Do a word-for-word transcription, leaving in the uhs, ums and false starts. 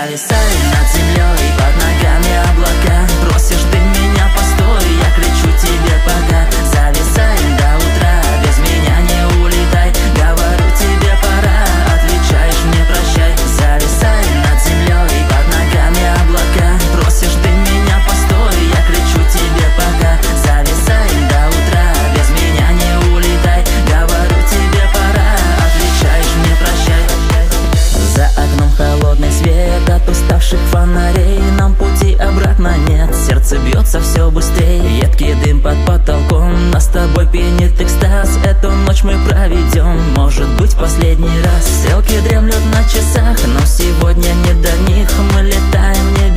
Зависаю над землей, под ногами облака. Просишь ты меня, постой, я кричу тебе пока. Зависаем до утра, без меня не улетай. Говорю тебе пора, отвечаешь мне прощай. Зависаем над землей, под ногами облака. Просишь ты меня, постой, я кричу тебе пока. Зависаем до утра, без меня не улетай. Говорю тебе пора, отвечаешь мне прощай. За окном холодный свет от уставших фонарей. Нам пути обратно нет, сердце бьется все быстрее. Едкий дым под потолком, нас с тобой пьянит экстаз. Эту ночь мы проведем, может быть, последний раз. Стрелки дремлют на часах, но сегодня не до них. Мы летаем в небе